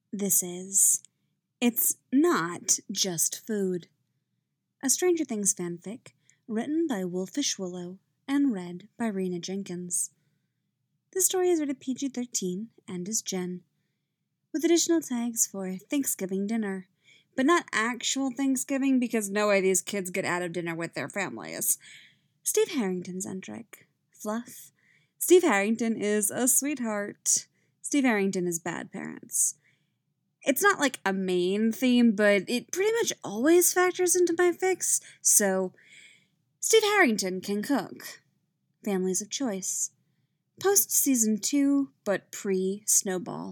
This is It's Not Just Food, a Stranger Things fanfic written by Wolfish Willow and read by Rena Jenkins. The story is rated PG-13 and is Gen, with additional tags for Thanksgiving dinner, but not actual Thanksgiving because no way these kids get out of dinner with their families. Steve Harrington's Entric. Fluff. Steve Harrington is a sweetheart. Steve Harrington is bad parents. It's not like a main theme, but it pretty much always factors into my fics, so Steve Harrington can cook. Families of choice. Post season 2, but pre-Snowball.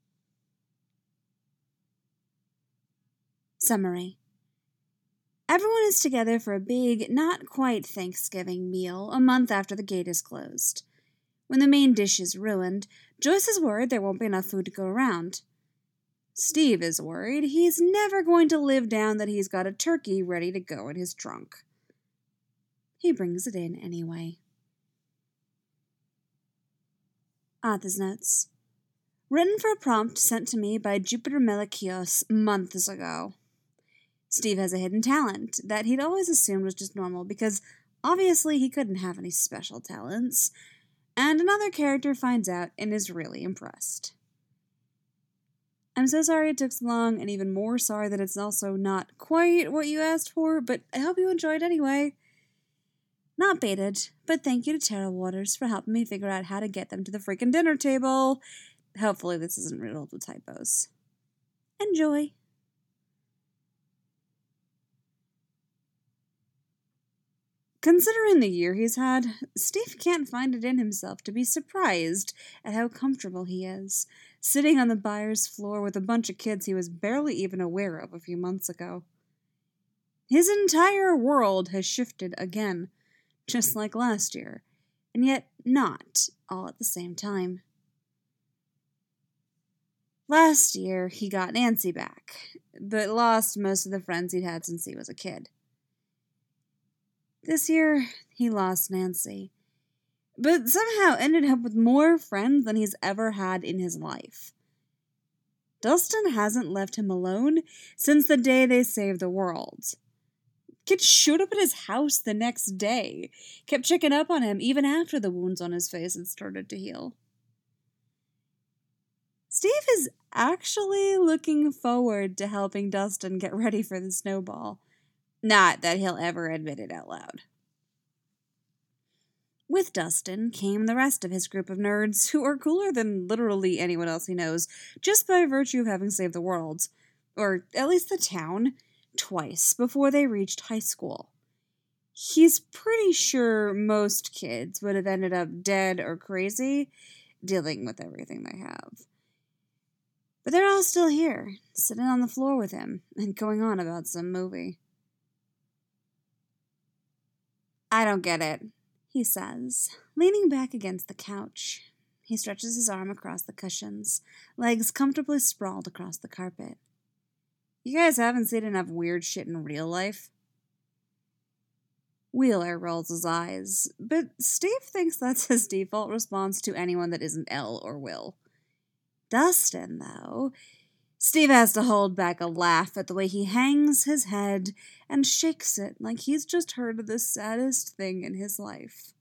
Summary. Everyone is together for a big, not quite Thanksgiving meal a month after the gate is closed. When the main dish is ruined, Joyce is worried there won't be enough food to go around. Steve is worried he's never going to live down that he's got a turkey ready to go in his trunk. He brings it in anyway. Author's notes. Written for a prompt sent to me by Jupiter Melikios months ago. Steve has a hidden talent that he'd always assumed was just normal because obviously he couldn't have any special talents, and another character finds out and is really impressed. I'm so sorry it took so long, and even more sorry that it's also not quite what you asked for, but I hope you enjoyed anyway. Not baited, but thank you to Terra Waters for helping me figure out how to get them to the freaking dinner table. Hopefully this isn't riddled with typos. Enjoy. Considering the year he's had, Steve can't find it in himself to be surprised at how comfortable he is, sitting on the buyer's floor with a bunch of kids he was barely even aware of a few months ago. His entire world has shifted again, just like last year, and yet not all at the same time. Last year, he got Nancy back, but lost most of the friends he'd had since he was a kid. This year, he lost Nancy, but somehow ended up with more friends than he's ever had in his life. Dustin hasn't left him alone since the day they saved the world. Kids showed up at his house the next day, kept checking up on him even after the wounds on his face had started to heal. Steve is actually looking forward to helping Dustin get ready for the snowball. Not that he'll ever admit it out loud. With Dustin came the rest of his group of nerds, who are cooler than literally anyone else he knows, just by virtue of having saved the world, or at least the town, twice before they reached high school. He's pretty sure most kids would have ended up dead or crazy, dealing with everything they have. But they're all still here, sitting on the floor with him, and going on about some movie. I don't get it, he says, leaning back against the couch. He stretches his arm across the cushions, legs comfortably sprawled across the carpet. You guys haven't seen enough weird shit in real life? Wheeler rolls his eyes, but Steve thinks that's his default response to anyone that isn't Elle or Will. Dustin, though, Steve has to hold back a laugh at the way he hangs his head and shakes it like he's just heard of the saddest thing in his life.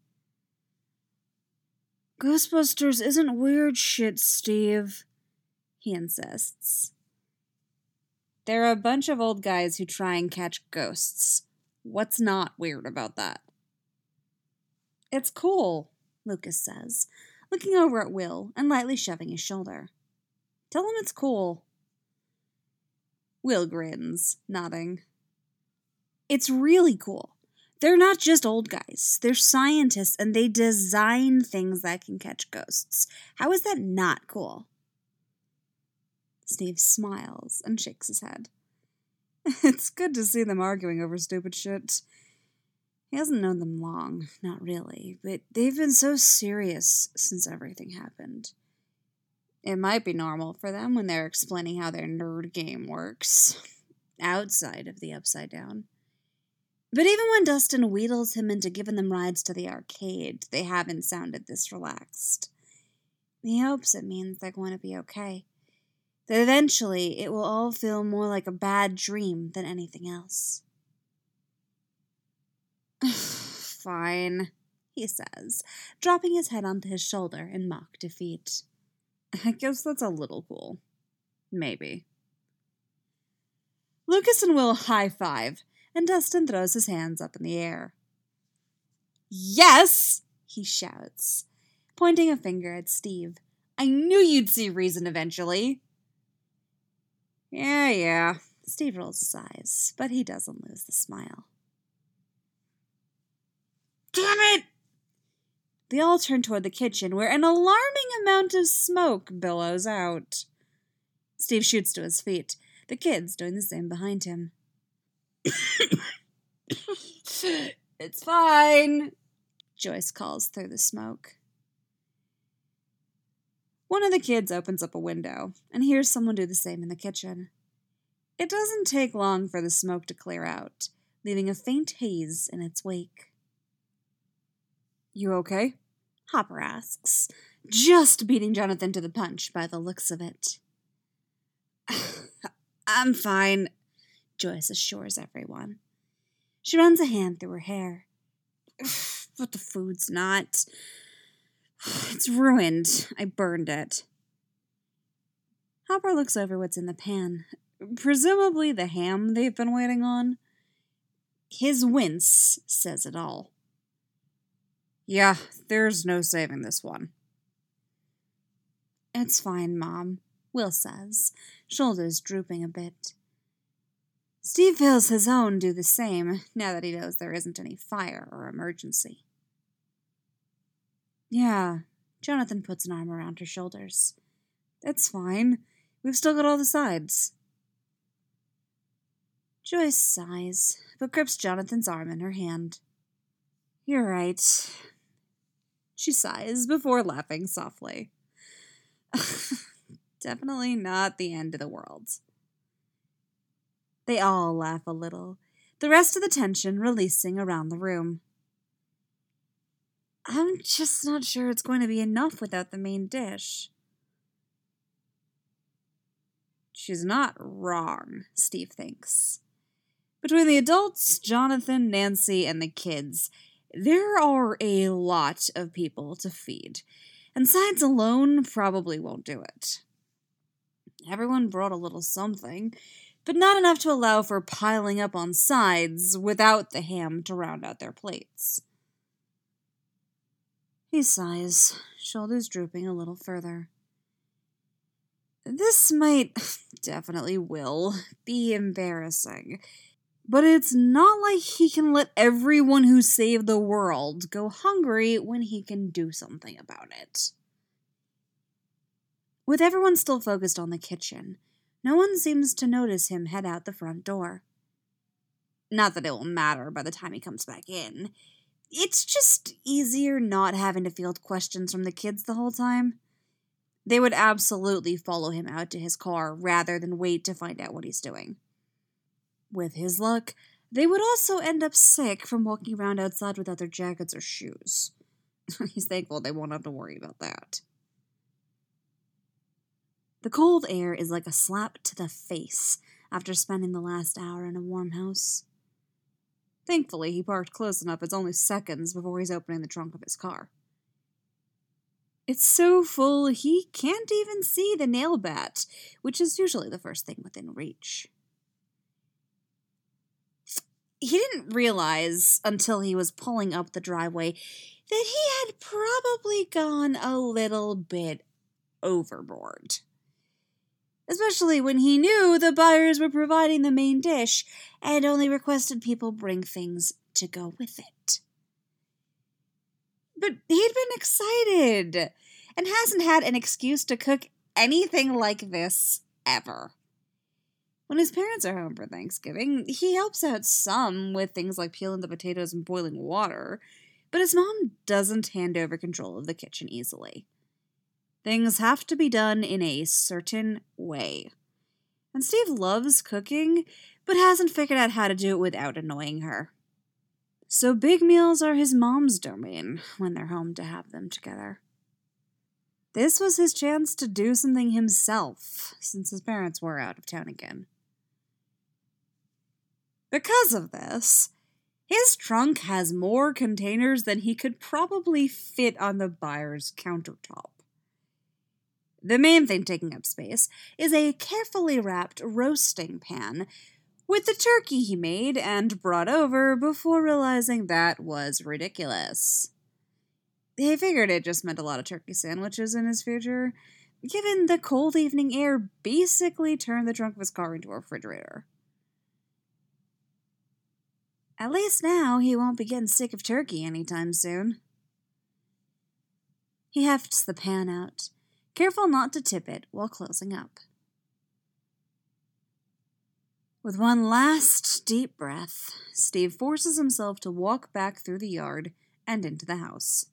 Ghostbusters isn't weird shit, Steve, he insists. There are a bunch of old guys who try and catch ghosts. What's not weird about that? It's cool, Lucas says, looking over at Will and lightly shoving his shoulder. Tell him it's cool. Will grins, nodding. It's really cool. They're not just old guys. They're scientists, and they design things that can catch ghosts. How is that not cool? Steve smiles and shakes his head. It's good to see them arguing over stupid shit. He hasn't known them long, not really, but they've been so serious since everything happened. It might be normal for them when they're explaining how their nerd game works, outside of the Upside Down. But even when Dustin wheedles him into giving them rides to the arcade, they haven't sounded this relaxed. He hopes it means they're going to be okay. That eventually it will all feel more like a bad dream than anything else. Fine, he says, dropping his head onto his shoulder in mock defeat. I guess that's a little cool. Maybe. Lucas and Will high-five, and Dustin throws his hands up in the air. Yes, he shouts, pointing a finger at Steve. I knew you'd see reason eventually. Yeah, Steve rolls his eyes, but he doesn't lose the smile. Damn it! They all turn toward the kitchen, where an alarming amount of smoke billows out. Steve shoots to his feet, the kids doing the same behind him. It's fine, Joyce calls through the smoke. One of the kids opens up a window and hears someone do the same in the kitchen. It doesn't take long for the smoke to clear out, leaving a faint haze in its wake. You okay? Hopper asks, just beating Jonathan to the punch by the looks of it. I'm fine, Joyce assures everyone. She runs a hand through her hair. But the food's not. It's ruined. I burned it. Hopper looks over what's in the pan. Presumably the ham they've been waiting on. His wince says it all. Yeah, there's no saving this one. It's fine, Mom, Will says, shoulders drooping a bit. Steve feels his own do the same, now that he knows there isn't any fire or emergency. Yeah, Jonathan puts an arm around her shoulders. It's fine. We've still got all the sides. Joyce sighs, but grips Jonathan's arm in her hand. You're right. She sighs before laughing softly. Definitely not the end of the world. They all laugh a little, the rest of the tension releasing around the room. I'm just not sure it's going to be enough without the main dish. She's not wrong, Steve thinks. Between the adults, Jonathan, Nancy, and the kids, there are a lot of people to feed, and sides alone probably won't do it. Everyone brought a little something, but not enough to allow for piling up on sides without the ham to round out their plates. He sighs, shoulders drooping a little further. This might, definitely will, be embarrassing, but it's not like he can let everyone who saved the world go hungry when he can do something about it. With everyone still focused on the kitchen, no one seems to notice him head out the front door. Not that it will matter by the time he comes back in. It's just easier not having to field questions from the kids the whole time. They would absolutely follow him out to his car rather than wait to find out what he's doing. With his luck, they would also end up sick from walking around outside without their jackets or shoes. He's thankful they won't have to worry about that. The cold air is like a slap to the face after spending the last hour in a warm house. Thankfully, he parked close enough it's only seconds before he's opening the trunk of his car. It's so full he can't even see the nail bat, which is usually the first thing within reach. He didn't realize, until he was pulling up the driveway, that he had probably gone a little bit overboard. Especially when he knew the buyers were providing the main dish and only requested people bring things to go with it. But he'd been excited and hasn't had an excuse to cook anything like this ever. When his parents are home for Thanksgiving, he helps out some with things like peeling the potatoes and boiling water, but his mom doesn't hand over control of the kitchen easily. Things have to be done in a certain way. And Steve loves cooking, but hasn't figured out how to do it without annoying her. So big meals are his mom's domain when they're home to have them together. This was his chance to do something himself, since his parents were out of town again. Because of this, his trunk has more containers than he could probably fit on the buyer's countertop. The main thing taking up space is a carefully wrapped roasting pan with the turkey he made and brought over before realizing that was ridiculous. He figured it just meant a lot of turkey sandwiches in his future, given the cold evening air basically turned the trunk of his car into a refrigerator. At least now he won't be getting sick of turkey anytime soon. He hefts the pan out, careful not to tip it while closing up. With one last deep breath, Steve forces himself to walk back through the yard and into the house.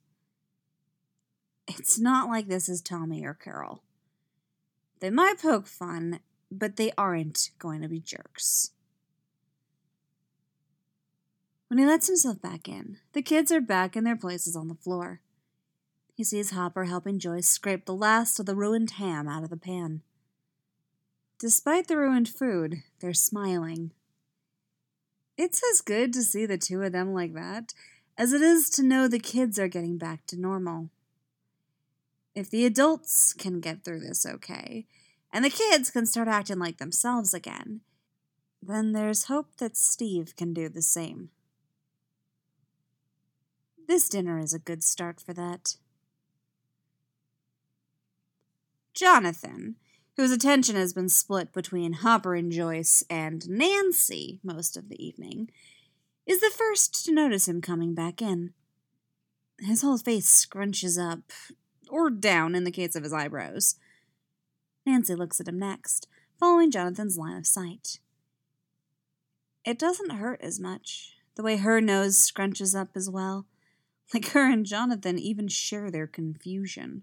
It's not like this is Tommy or Carol. They might poke fun, but they aren't going to be jerks. When he lets himself back in, the kids are back in their places on the floor. He sees Hopper helping Joyce scrape the last of the ruined ham out of the pan. Despite the ruined food, they're smiling. It's as good to see the two of them like that as it is to know the kids are getting back to normal. If the adults can get through this okay, and the kids can start acting like themselves again, then there's hope that Steve can do the same. This dinner is a good start for that. Jonathan, whose attention has been split between Hopper and Joyce and Nancy most of the evening, is the first to notice him coming back in. His whole face scrunches up, or down in the case of his eyebrows. Nancy looks at him next, following Jonathan's line of sight. It doesn't hurt as much, the way her nose scrunches up as well, like her and Jonathan even share their confusion.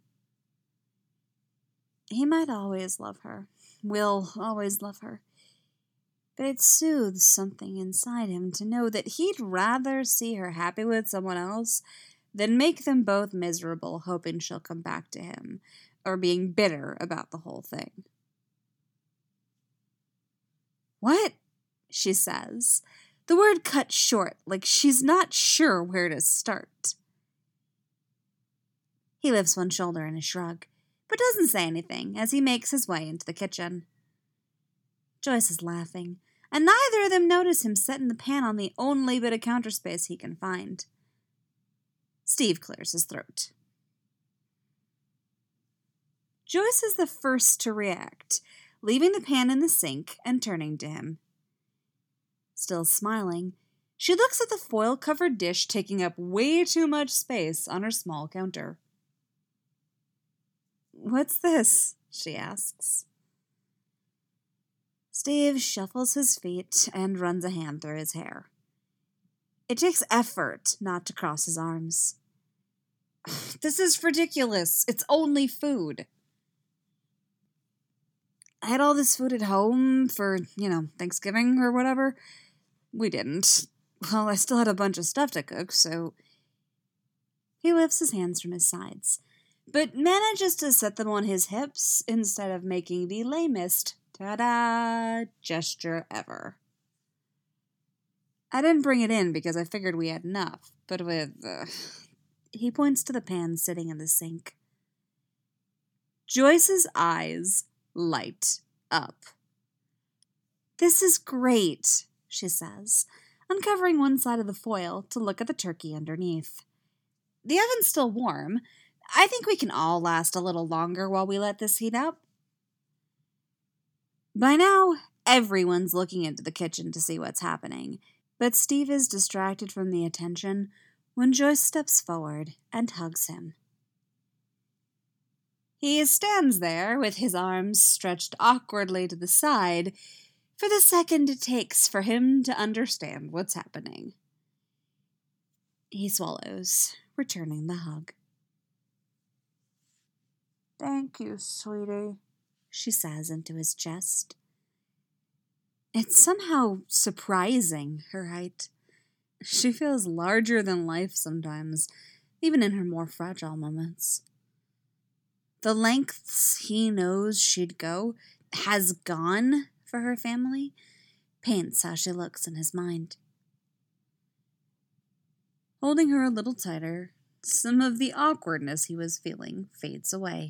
He might always love her, will always love her, but it soothes something inside him to know that he'd rather see her happy with someone else than make them both miserable hoping she'll come back to him, or being bitter about the whole thing. "What?" she says, the word cut short like she's not sure where to start. He lifts one shoulder in a shrug, but doesn't say anything as he makes his way into the kitchen. Joyce is laughing, and neither of them notice him setting the pan on the only bit of counter space he can find. Steve clears his throat. Joyce is the first to react, leaving the pan in the sink and turning to him. Still smiling, she looks at the foil-covered dish taking up way too much space on her small counter. "What's this?" she asks. Steve shuffles his feet and runs a hand through his hair. It takes effort not to cross his arms. "This is ridiculous. It's only food." "I had all this food at home for, Thanksgiving or whatever." "We didn't. Well, I still had a bunch of stuff to cook, so..." He lifts his hands from his sides, but manages to set them on his hips instead of making the lamest ta-da gesture ever. "I didn't bring it in because I figured we had enough, but with..." He points to the pan sitting in the sink. Joyce's eyes light up. "This is great," she says, uncovering one side of the foil to look at the turkey underneath. "The oven's still warm. I think we can all last a little longer while we let this heat up." By now, everyone's looking into the kitchen to see what's happening, but Steve is distracted from the attention when Joyce steps forward and hugs him. He stands there with his arms stretched awkwardly to the side for the second it takes for him to understand what's happening. He swallows, returning the hug. "Thank you, sweetie," she says into his chest. It's somehow surprising, her height. She feels larger than life sometimes, even in her more fragile moments. The lengths he knows she'd go, has gone for her family, paints how she looks in his mind. Holding her a little tighter, some of the awkwardness he was feeling fades away.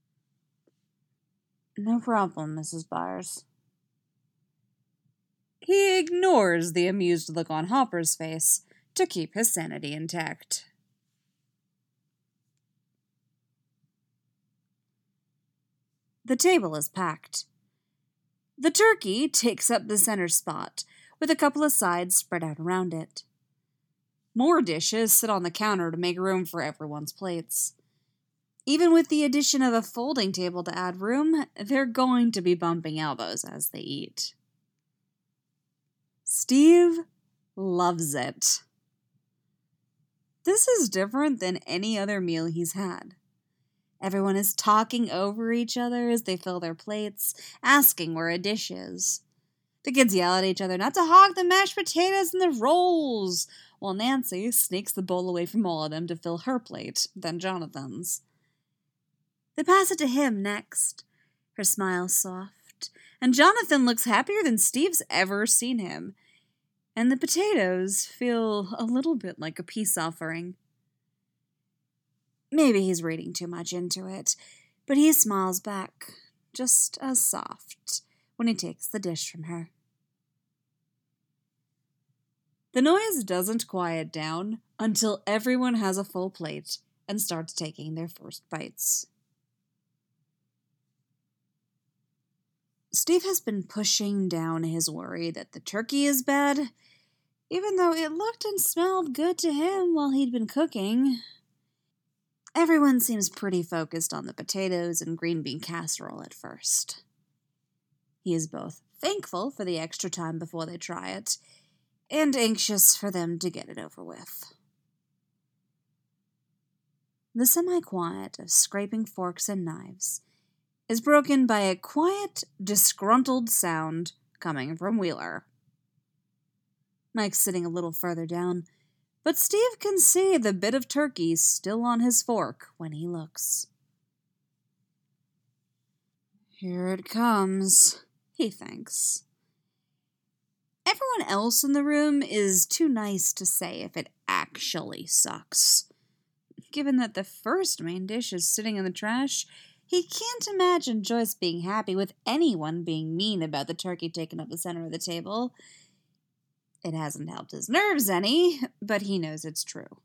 "No problem, Mrs. Byers." He ignores the amused look on Hopper's face to keep his sanity intact. The table is packed. The turkey takes up the center spot, with a couple of sides spread out around it. More dishes sit on the counter to make room for everyone's plates. Even with the addition of a folding table to add room, they're going to be bumping elbows as they eat. Steve loves it. This is different than any other meal he's had. Everyone is talking over each other as they fill their plates, asking where a dish is. The kids yell at each other not to hog the mashed potatoes and the rolls, while Nancy sneaks the bowl away from all of them to fill her plate, then Jonathan's. They pass it to him next, her smile soft, and Jonathan looks happier than Steve's ever seen him, and the potatoes feel a little bit like a peace offering. Maybe he's reading too much into it, but he smiles back, just as soft, when he takes the dish from her. The noise doesn't quiet down until everyone has a full plate and starts taking their first bites. Steve has been pushing down his worry that the turkey is bad, even though it looked and smelled good to him while he'd been cooking. Everyone seems pretty focused on the potatoes and green bean casserole at first. He is both thankful for the extra time before they try it, and anxious for them to get it over with. The semi-quiet of scraping forks and knives is broken by a quiet, disgruntled sound coming from Wheeler. Mike's sitting a little further down, but Steve can see the bit of turkey still on his fork when he looks. "Here it comes," he thinks. Everyone else in the room is too nice to say if it actually sucks. Given that the first main dish is sitting in the trash, he can't imagine Joyce being happy with anyone being mean about the turkey taking up the center of the table. It hasn't helped his nerves any, but he knows it's true.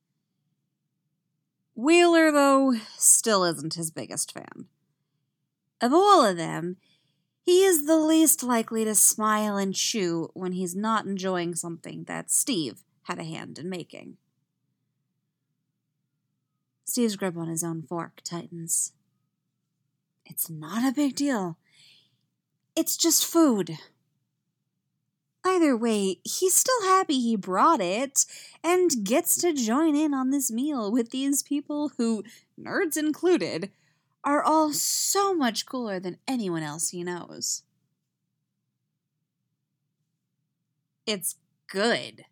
Wheeler, though, still isn't his biggest fan. Of all of them, he is the least likely to smile and chew when he's not enjoying something that Steve had a hand in making. Steve's grip on his own fork tightens. It's not a big deal. It's just food. Either way, he's still happy he brought it and gets to join in on this meal with these people who, nerds included, are all so much cooler than anyone else he knows. It's good.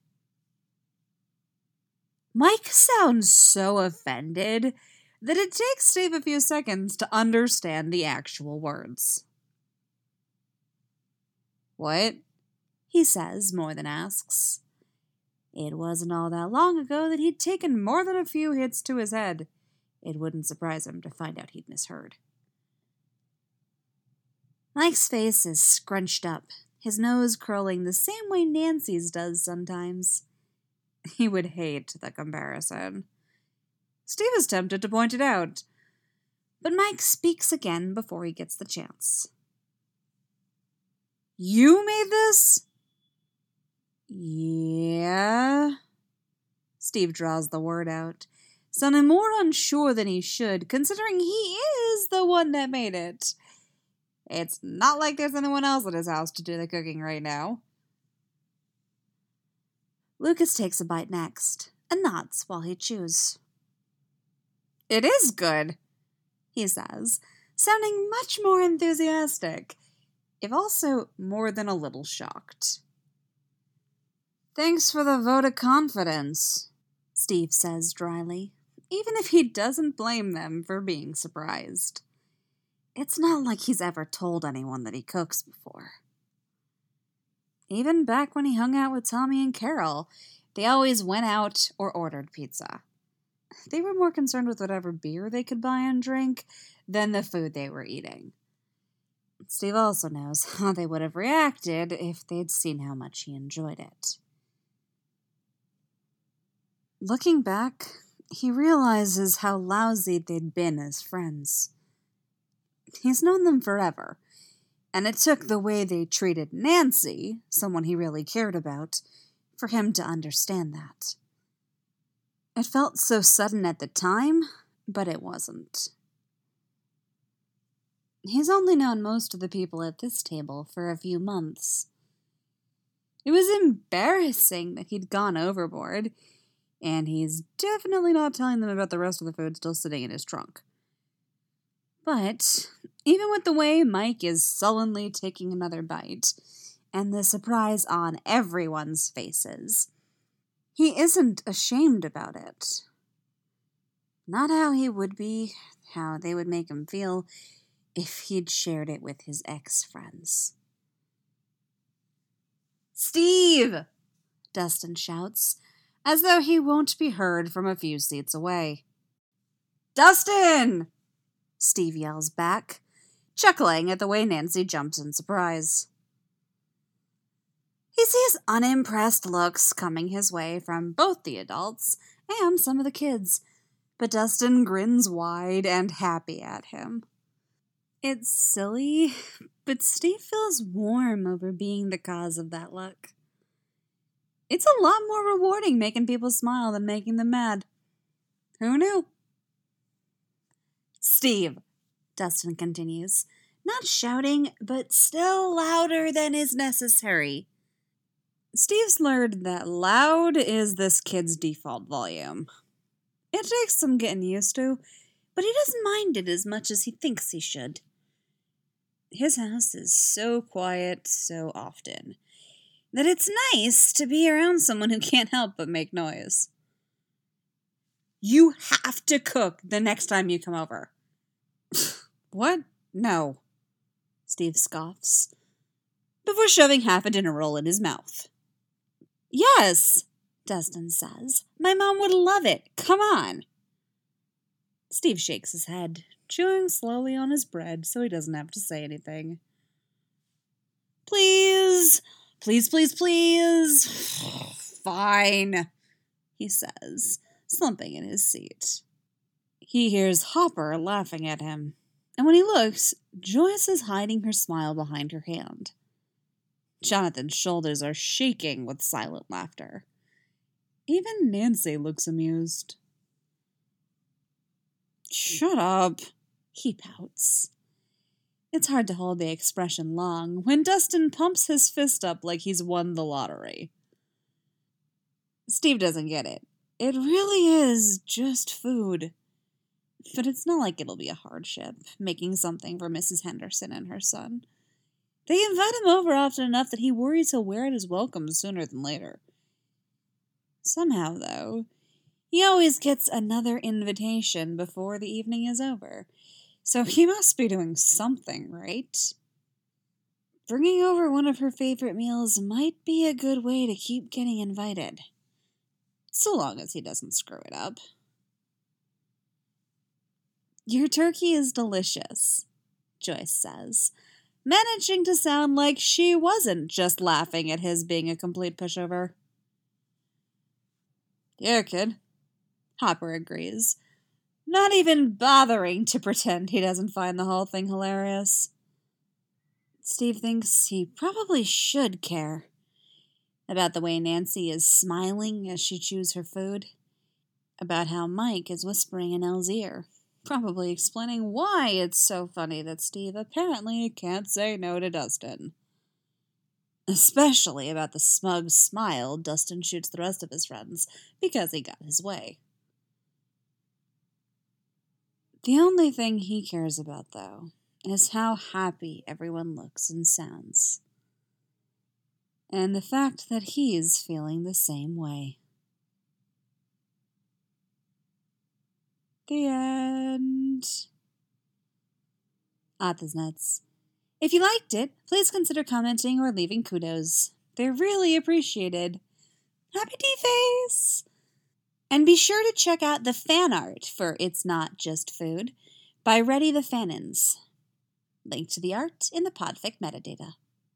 Mike sounds so offended that it takes Steve a few seconds to understand the actual words. "What?" he says more than asks. It wasn't all that long ago that he'd taken more than a few hits to his head. It wouldn't surprise him to find out he'd misheard. Mike's face is scrunched up, his nose curling the same way Nancy's does sometimes. He would hate the comparison. Steve is tempted to point it out, but Mike speaks again before he gets the chance. "You made this?" "Yeah." Steve draws the word out, sounding more unsure than he should, considering he is the one that made it. It's not like there's anyone else at his house to do the cooking right now. Lucas takes a bite next, and nods while he chews. "It is good," he says, sounding much more enthusiastic, if also more than a little shocked. "Thanks for the vote of confidence," Steve says dryly, even if he doesn't blame them for being surprised. It's not like he's ever told anyone that he cooks before. Even back when he hung out with Tommy and Carol, they always went out or ordered pizza. They were more concerned with whatever beer they could buy and drink than the food they were eating. Steve also knows how they would have reacted if they'd seen how much he enjoyed it. Looking back, he realizes how lousy they'd been as friends. He's known them forever, and it took the way they treated Nancy, someone he really cared about, for him to understand that. It felt so sudden at the time, but it wasn't. He's only known most of the people at this table for a few months. It was embarrassing that he'd gone overboard, and he's definitely not telling them about the rest of the food still sitting in his trunk. But even with the way Mike is sullenly taking another bite, and the surprise on everyone's faces, he isn't ashamed about it. Not how he would be, how they would make him feel if he'd shared it with his ex-friends. "Steve!" Dustin shouts, as though he won't be heard from a few seats away. "Dustin!" Steve yells back, chuckling at the way Nancy jumps in surprise. He sees unimpressed looks coming his way from both the adults and some of the kids, but Dustin grins wide and happy at him. It's silly, but Steve feels warm over being the cause of that look. It's a lot more rewarding making people smile than making them mad. Who knew? "Steve," Dustin continues, not shouting, but still louder than is necessary. Steve's learned that loud is this kid's default volume. It takes some getting used to, but he doesn't mind it as much as he thinks he should. His house is so quiet so often that it's nice to be around someone who can't help but make noise. "You have to cook the next time you come over." "What? No," Steve scoffs, before shoving half a dinner roll in his mouth. "Yes," Dustin says. "My mom would love it. Come on." Steve shakes his head, chewing slowly on his bread so he doesn't have to say anything. "Please, please, please, please." "Fine," he says, slumping in his seat. He hears Hopper laughing at him, and when he looks, Joyce is hiding her smile behind her hand. Jonathan's shoulders are shaking with silent laughter. Even Nancy looks amused. "Shut up," he pouts. It's hard to hold the expression long when Dustin pumps his fist up like he's won the lottery. Steve doesn't get it. It really is just food. But it's not like it'll be a hardship, making something for Mrs. Henderson and her son. They invite him over often enough that he worries he'll wear out his welcome sooner than later. Somehow, though, he always gets another invitation before the evening is over, so he must be doing something right. Bringing over one of her favorite meals might be a good way to keep getting invited, so long as he doesn't screw it up. "Your turkey is delicious," Joyce says, managing to sound like she wasn't just laughing at his being a complete pushover. "Yeah, kid," Hopper agrees, not even bothering to pretend he doesn't find the whole thing hilarious. Steve thinks he probably should care about the way Nancy is smiling as she chews her food, about how Mike is whispering in Elle's ear, probably explaining why it's so funny that Steve apparently can't say no to Dustin. Especially about the smug smile Dustin shoots the rest of his friends because he got his way. The only thing he cares about, though, is how happy everyone looks and sounds. And the fact that he's feeling the same way. The end. Arthur's Nuts. If you liked it, please consider commenting or leaving kudos. They're really appreciated. Happy Tea-Face! And be sure to check out the fan art for It's Not Just Food by Ready the Fanins. Link to the art in the Podfic metadata.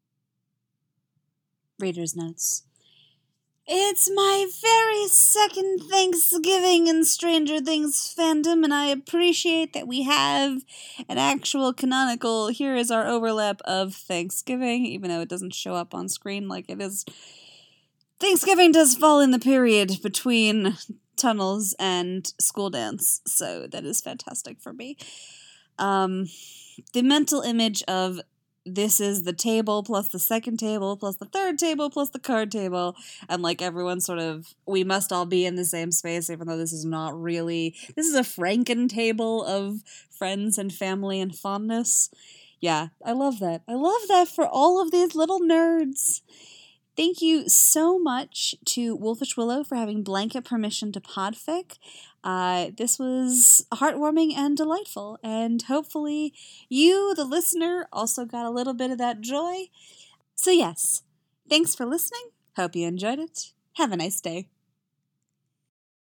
Reader's Notes. It's my very second Thanksgiving in Stranger Things fandom, and I appreciate that we have an actual canonical, here is our overlap of Thanksgiving, even though it doesn't show up on screen like it is. Thanksgiving does fall in the period between Tunnels and School Dance, so that is fantastic for me. The mental image of this is the table plus the second table plus the third table plus the card table, and like everyone sort of, we must all be in the same space, even though this is not really, this is a Franken table of friends and family and fondness. Yeah, I love that. I love that for all of these little nerds. Thank you so much to Wolfish Willow for having blanket permission to podfic. This was heartwarming and delightful, and hopefully you, the listener, also got a little bit of that joy. So yes, thanks for listening. Hope you enjoyed it. Have a nice day.